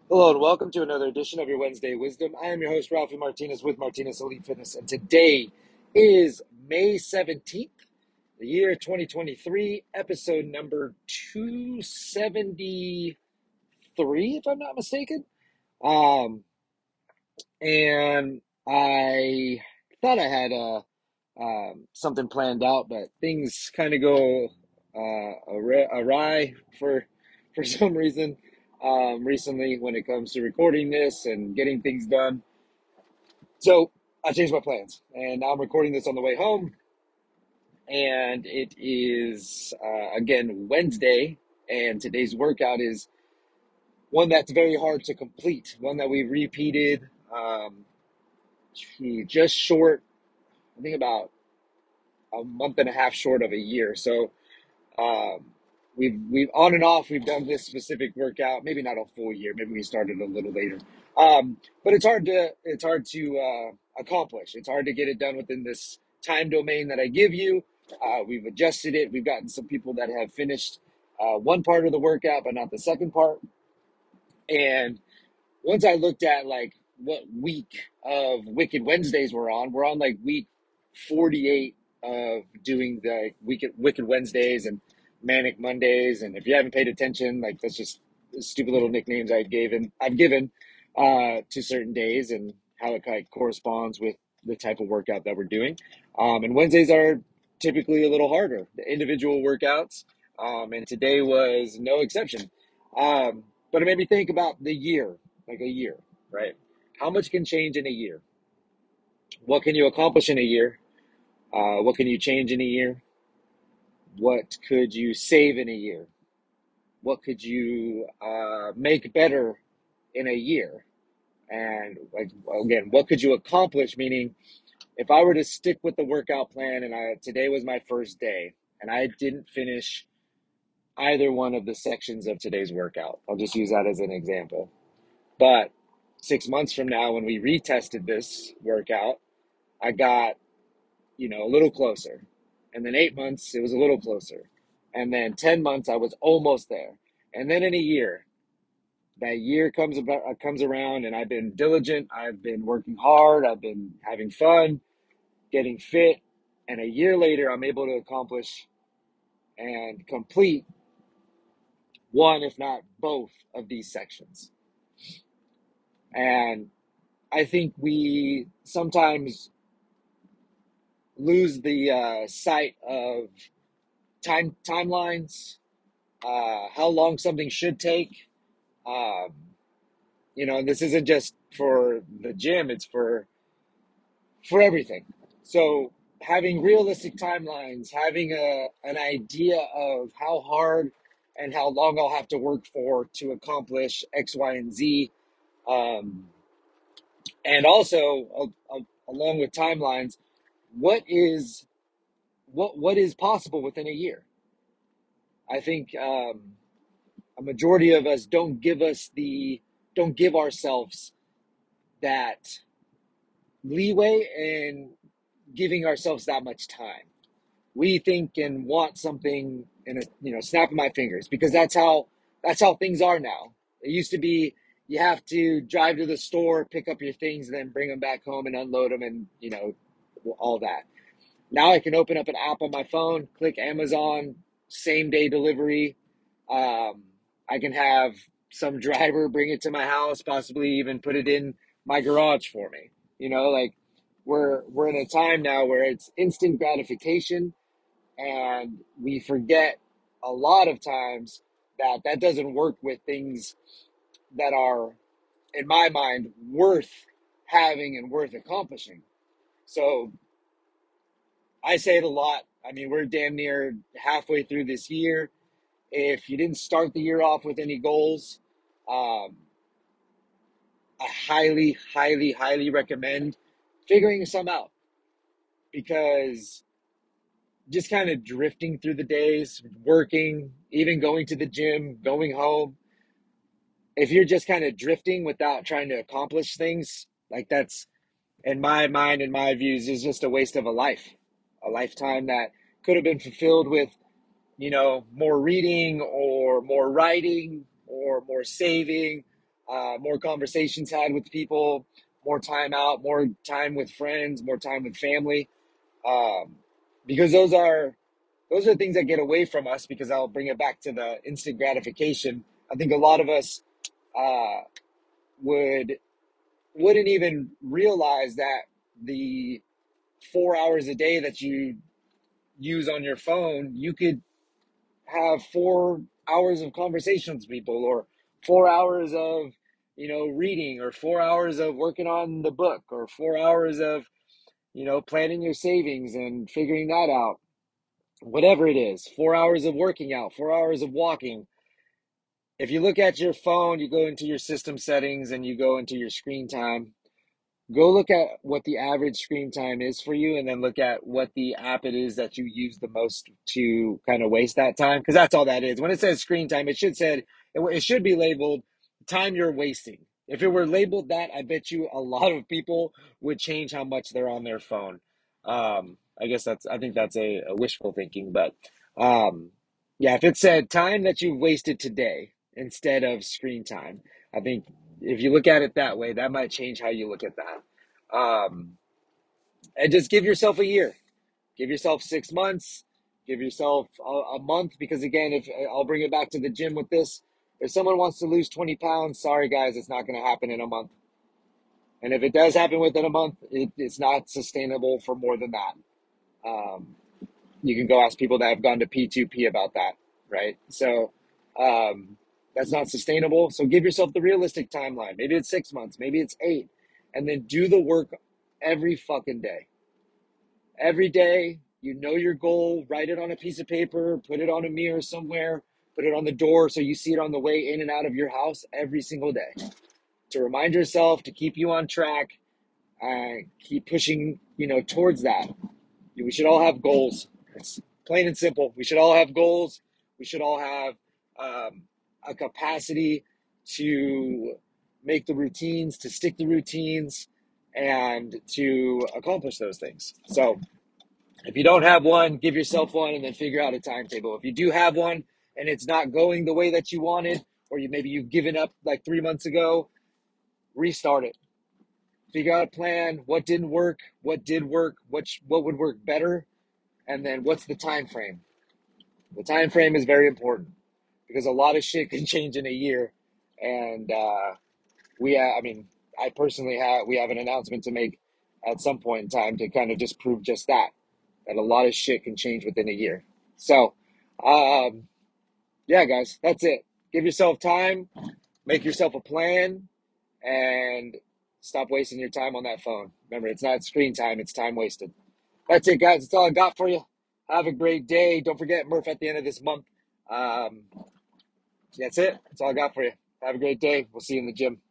Hello and welcome to another edition of your Wednesday Wisdom. I am your host, Ralphie Martinez with Martinez Elite Fitness, and today is May 17th, the year 2023, episode number 273, if I'm not mistaken. Um, and I thought I had something planned out, but things kind of go awry for some reason recently when it comes to recording this and getting things done. So I changed my plans, and now I'm recording this on the way home. And it is again Wednesday, and today's workout is one that's very hard to complete. One that we repeated just short, I think about a month and a half short of a year. So Um, we've on and off we've done this specific workout, maybe not a full year, maybe we started a little later. But it's hard to accomplish. It's hard to get it done within this time domain that I give you. We've adjusted it. We've gotten some people that have finished one part of the workout, but not the second part. And once I looked at like what week of Wicked Wednesdays we're on like week 48 of doing the Wicked Wednesdays and Manic Mondays. And if you haven't paid attention, like that's just stupid little nicknames I've given to certain days and how it kind of corresponds with the type of workout that we're doing. And Wednesdays are typically a little harder, the individual workouts. And today was no exception. But it made me think about the year, like a year, right? How much can change in a year? What can you accomplish in a year? What can you change in a year? What could you save in a year? What could you make better in a year? And like again, what could you accomplish? Meaning, if I were to stick with the workout plan, and today was my first day, and I didn't finish either one of the sections of today's workout, I'll just use that as an example. But 6 months from now, when we retested this workout, I got, a little closer. And then 8 months, it was a little closer. And then 10 months, I was almost there. And then in a year, that year comes around, and I've been diligent. I've been working hard. I've been having fun, getting fit. And a year later, I'm able to accomplish and complete one, if not both, of these sections. And I think we sometimes lose the sight of timelines, how long something should take. Um, this isn't just for the gym; it's for everything. So having realistic timelines, having an idea of how hard and how long I'll have to work for to accomplish X, Y, and Z, um, and also along with timelines, what is what is possible within a year. I think a majority of us don't give ourselves that leeway and giving ourselves that much time. We think and want something in a snap of my fingers, because that's how things are now. It used to be you have to drive to the store, pick up your things, and then bring them back home and unload them, and all that. Now I can open up an app on my phone, click Amazon, same day delivery. Um, I can have some driver bring it to my house, possibly even put it in my garage for me. Like we're in a time now where it's instant gratification, and we forget a lot of times that that doesn't work with things that are, in my mind, worth having and worth accomplishing. So I say it a lot. I mean, we're damn near halfway through this year. If you didn't start the year off with any goals, um, I highly, highly, highly recommend figuring some out, because just kind of drifting through the days, working, even going to the gym, going home, if you're just kind of drifting without trying to accomplish things, like that's, in my mind, in my views, is just a waste of a lifetime that could have been fulfilled with more reading or more writing or more saving more conversations had with people, more time out, more time with friends, more time with family, um, because those are things that get away from us. Because I'll bring it back to the instant gratification. I think a lot of us uh, would wouldn't even realize that the 4 hours a day that you use on your phone, you could have 4 hours of conversations with people, or 4 hours of reading, or 4 hours of working on the book, or 4 hours of planning your savings and figuring that out. Whatever it is, 4 hours of working out, 4 hours of walking. If you look at your phone, you go into your system settings and you go into your screen time. Go look at what the average screen time is for you, and then look at what the app it is that you use the most to kind of waste that time. Because that's all that is. When it says screen time, it should be labeled time you're wasting. If it were labeled that, I bet you a lot of people would change how much they're on their phone. I think that's a wishful thinking, but um, yeah, if it said time that you've wasted today instead of screen time, I think if you look at it that way, that might change how you look at that. And just give yourself a year, give yourself 6 months, give yourself a month. Because again, if I'll bring it back to the gym with this, if someone wants to lose 20 pounds, sorry guys, it's not going to happen in a month. And if it does happen within a month, it's not sustainable for more than that. Um, you can go ask people that have gone to P2P about that, right? So um, that's not sustainable. So give yourself the realistic timeline. Maybe it's 6 months, maybe it's eight, and then do the work every fucking day. Every day, your goal, write it on a piece of paper, put it on a mirror somewhere, put it on the door so you see it on the way in and out of your house every single day, to remind yourself, to keep you on track, keep pushing, towards that. We should all have goals. It's plain and simple. We should all have goals. We should all have um, a capacity to make the routines, to stick the routines, and to accomplish those things. So if you don't have one, give yourself one, and then figure out a timetable. If you do have one and it's not going the way that you wanted, or maybe you've given up like 3 months ago, restart it. Figure out a plan. What didn't work? What did work? What would work better? And then what's the time frame? The time frame is very important, because a lot of shit can change in a year. And I mean, I personally we have an announcement to make at some point in time to kind of just prove just that a lot of shit can change within a year. So, um, yeah, guys, that's it. Give yourself time, make yourself a plan, and stop wasting your time on that phone. Remember, it's not screen time, it's time wasted. That's it, guys. That's all I got for you. Have a great day. Don't forget Murph at the end of this month. That's it. That's all I got for you. Have a great day. We'll see you in the gym.